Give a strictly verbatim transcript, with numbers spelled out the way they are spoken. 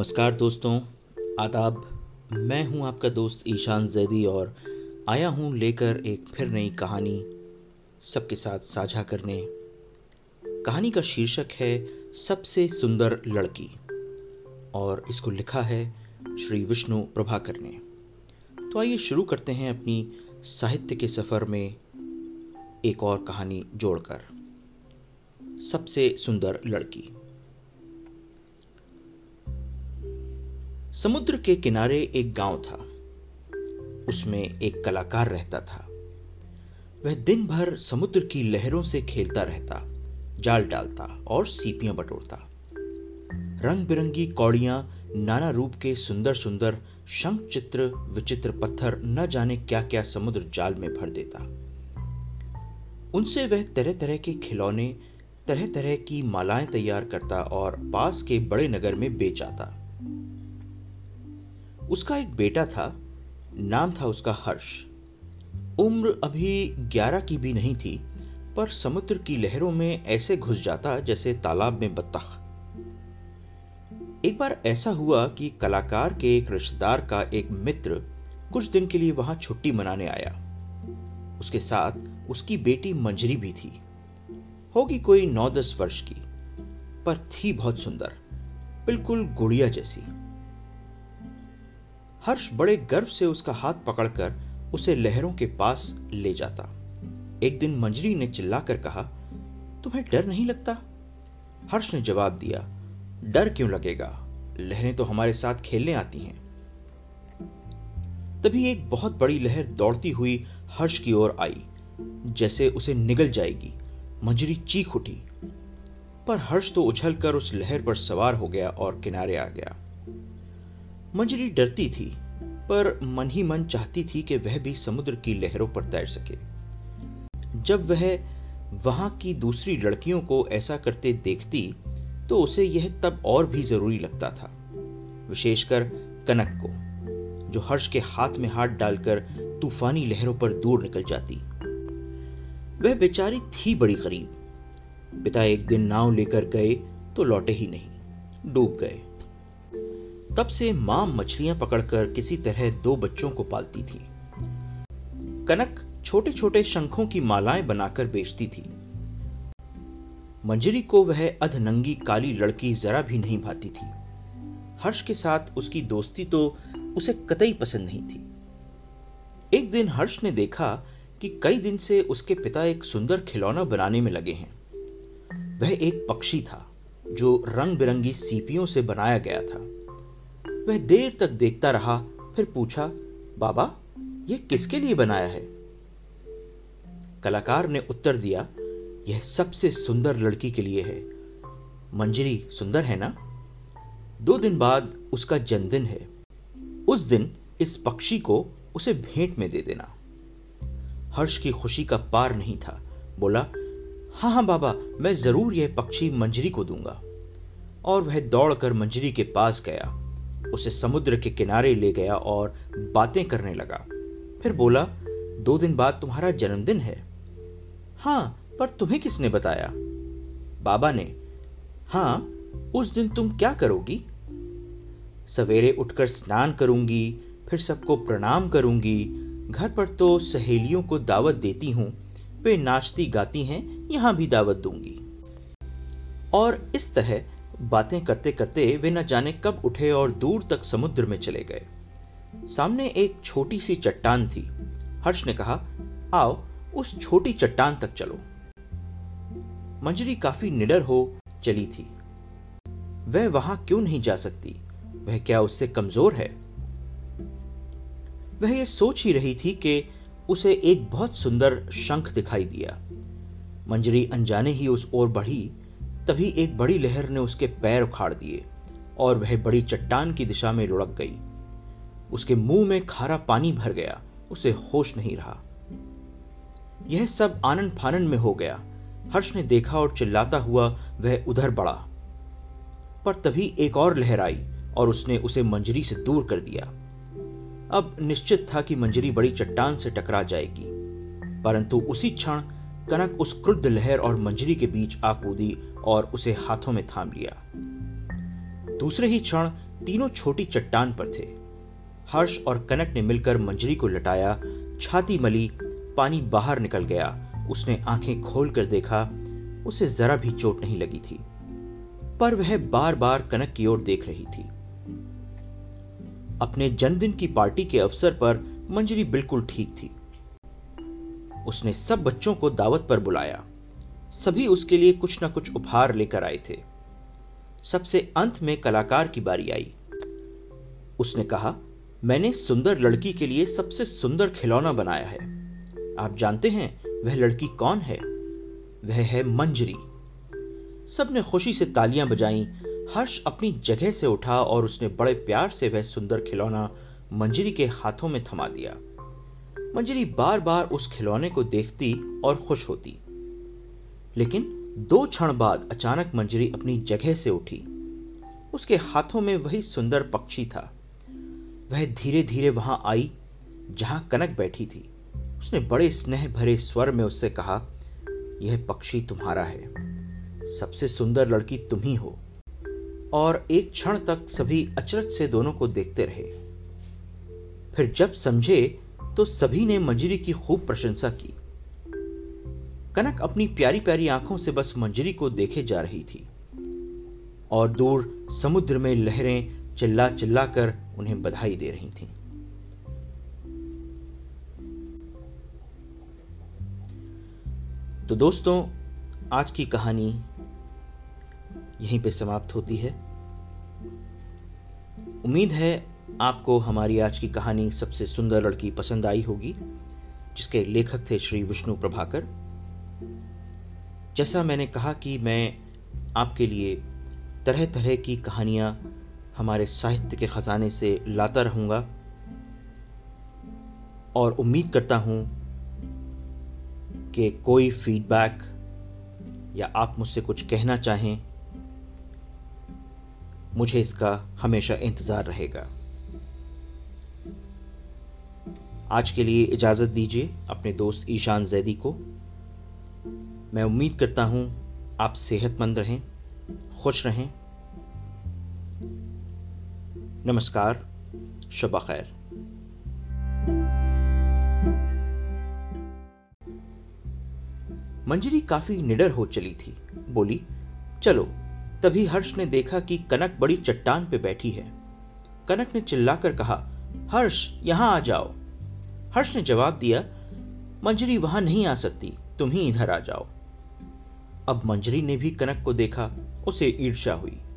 नमस्कार दोस्तों, आदाब। मैं हूं आपका दोस्त ईशान जैदी और आया हूं लेकर एक फिर नई कहानी सबके साथ साझा करने। कहानी का शीर्षक है सबसे सुंदर लड़की और इसको लिखा है श्री विष्णु प्रभाकर ने। तो आइए शुरू करते हैं अपनी साहित्य के सफर में एक और कहानी जोड़कर। सबसे सुंदर लड़की। समुद्र के किनारे एक गांव था। उसमें एक कलाकार रहता था। वह दिन भर समुद्र की लहरों से खेलता रहता, जाल डालता और सीपियां बटोरता। रंग बिरंगी कौड़ियां, नाना रूप के सुंदर सुंदर शंख चित्र, विचित्र पत्थर, न जाने क्या क्या समुद्र जाल में भर देता। उनसे वह तरह तरह के खिलौने, तरह तरह की मालाएं तैयार करता और पास के बड़े नगर में बेच आता। उसका एक बेटा था, नाम था उसका हर्ष। उम्र अभी ग्यारह की भी नहीं थी, पर समुद्र की लहरों में ऐसे घुस जाता जैसे तालाब में बत्तख। एक बार ऐसा हुआ कि कलाकार के एक रिश्तेदार का एक मित्र कुछ दिन के लिए वहां छुट्टी मनाने आया। उसके साथ उसकी बेटी मंजरी भी थी। होगी कोई नौ दस वर्ष की, पर थी बहुत सुंदर, बिल्कुल गुड़िया जैसी। हर्ष बड़े गर्व से उसका हाथ पकड़कर उसे लहरों के पास ले जाता। एक दिन मंजरी ने चिल्लाकर कहा, तुम्हें डर नहीं लगता? हर्ष ने जवाब दिया, डर क्यों लगेगा, लहरें तो हमारे साथ खेलने आती हैं। तभी एक बहुत बड़ी लहर दौड़ती हुई हर्ष की ओर आई, जैसे उसे निगल जाएगी। मंजरी चीख उठी, पर हर्ष तो उछलकर उस लहर पर सवार हो गया और किनारे आ गया। मंजरी डरती थी, पर मन ही मन चाहती थी कि वह भी समुद्र की लहरों पर तैर सके। जब वह वहां की दूसरी लड़कियों को ऐसा करते देखती तो उसे यह तब और भी जरूरी लगता था, विशेषकर कनक को, जो हर्ष के हाथ में हाथ डालकर तूफानी लहरों पर दूर निकल जाती। वह बेचारी थी बड़ी गरीब। पिता एक दिन नाव लेकर गए तो लौटे ही नहीं, डूब गए। तब से मां मछलियां पकड़कर किसी तरह दो बच्चों को पालती थी। कनक छोटे छोटे शंखों की मालाएं बनाकर बेचती थी। मंजरी को वह अधनंगी काली लड़की जरा भी नहीं भाती थी। हर्ष के साथ उसकी दोस्ती तो उसे कतई पसंद नहीं थी। एक दिन हर्ष ने देखा कि कई दिन से उसके पिता एक सुंदर खिलौना बनाने में लगे हैं। वह एक पक्षी था जो रंग बिरंगी सीपियों से बनाया गया था। वह देर तक देखता रहा, फिर पूछा, बाबा, यह किसके लिए बनाया है? कलाकार ने उत्तर दिया, यह सबसे सुंदर लड़की के लिए है। मंजरी सुंदर है ना? दो दिन बाद उसका जन्मदिन है। उस दिन इस पक्षी को उसे भेंट में दे देना। हर्ष की खुशी का पार नहीं था। बोला, हाँ हाँ बाबा, मैं जरूर यह पक्षी मंजरी को दूंगा। और वह दौड़कर मंजरी के पास गया, उसे समुद्र के किनारे ले गया और बातें करने लगा। फिर बोला, दो दिन बाद तुम्हारा जन्मदिन है। हाँ, पर तुम्हें किसने बताया? बाबा ने। हाँ, उस दिन तुम क्या करोगी? सवेरे उठकर स्नान करूंगी, फिर सबको प्रणाम करूंगी। घर पर तो सहेलियों को दावत देती हूं, वे नाचती गाती हैं, यहां भी दावत दूंगी। और इस तरह बातें करते करते वे न जाने कब उठे और दूर तक समुद्र में चले गए। सामने एक छोटी सी चट्टान थी। हर्ष ने कहा, आओ उस छोटी चट्टान तक चलो। मंजरी काफी निडर हो चली थी। वह वहां क्यों नहीं जा सकती? वह क्या उससे कमजोर है? वह यह सोच ही रही थी कि उसे एक बहुत सुंदर शंख दिखाई दिया। मंजरी अनजाने ही उस ओर बढ़ी। तभी एक बड़ी लहर ने उसके पैर उखाड़ दिए और वह बड़ी चट्टान की दिशा में लुढ़क गई। उसके मुंह में खारा पानी भर गया, उसे होश नहीं रहा। यह सब आनन फानन में हो गया। हर्ष ने देखा और चिल्लाता हुआ वह उधर बढ़ा, पर तभी एक और लहर आई और उसने उसे मंजरी से दूर कर दिया। अब निश्चित था कि मंजरी बड़ी चट्टान से टकरा जाएगी, परंतु उसी क्षण कनक उस क्रुद्ध लहर और मंजरी के बीच आ कूदी और उसे हाथों में थाम लिया। दूसरे ही क्षण तीनों छोटी चट्टान पर थे। हर्ष और कनक ने मिलकर मंजरी को लटाया, छाती मली, पानी बाहर निकल गया। उसने आंखें खोलकर देखा, उसे जरा भी चोट नहीं लगी थी, पर वह बार बार कनक की ओर देख रही थी। अपने जन्मदिन की पार्टी के अवसर पर मंजरी बिल्कुल ठीक थी। उसने सब बच्चों को दावत पर बुलाया। सभी उसके लिए कुछ न कुछ उपहार लेकर आए थे। सबसे अंत में कलाकार की बारी आई। उसने कहा, मैंने सुंदर लड़की के लिए सबसे सुंदर खिलौना बनाया है। आप जानते हैं वह लड़की कौन है? वह है मंजरी। सबने खुशी से तालियां बजाईं। हर्ष अपनी जगह से उठा और उसने बड़े प्यार से वह सुंदर खिलौना मंजरी के हाथों में थमा दिया। मंजरी बार बार उस खिलौने को देखती और खुश होती, लेकिन दो क्षण बाद अचानक मंजरी अपनी जगह से उठी। उसके हाथों में वही सुंदर पक्षी था। वह धीरे धीरे वहां आई जहां कनक बैठी थी। उसने बड़े स्नेह भरे स्वर में उससे कहा, यह पक्षी तुम्हारा है। सबसे सुंदर लड़की तुम ही हो। और एक क्षण तक सभी अचरज से दोनों को देखते रहे। फिर जब समझे तो सभी ने मंजरी की खूब प्रशंसा की। कनक अपनी प्यारी प्यारी आंखों से बस मंजरी को देखे जा रही थी और दूर समुद्र में लहरें चिल्ला चिल्ला कर उन्हें बधाई दे रही थीं। तो दोस्तों, आज की कहानी यहीं पे समाप्त होती है। उम्मीद है आपको हमारी आज की कहानी सबसे सुंदर लड़की पसंद आई होगी, जिसके लेखक थे श्री विष्णु प्रभाकर। जैसा मैंने कहा कि मैं आपके लिए तरह तरह की कहानियां हमारे साहित्य के खजाने से लाता रहूंगा और उम्मीद करता हूं कि कोई फीडबैक या आप मुझसे कुछ कहना चाहें, मुझे इसका हमेशा इंतजार रहेगा। आज के लिए इजाजत दीजिए अपने दोस्त ईशान जैदी को। मैं उम्मीद करता हूं आप सेहतमंद रहें, खुश रहें। नमस्कार, शब खैर। मंजरी काफी निडर हो चली थी। बोली, चलो। तभी हर्ष ने देखा कि कनक बड़ी चट्टान पे बैठी है। कनक ने चिल्लाकर कहा, हर्ष, यहां आ जाओ। हर्ष ने जवाब दिया, मंजरी वहां नहीं आ सकती, तुम ही इधर आ जाओ। अब मंजरी ने भी कनक को देखा। उसे ईर्ष्या हुई।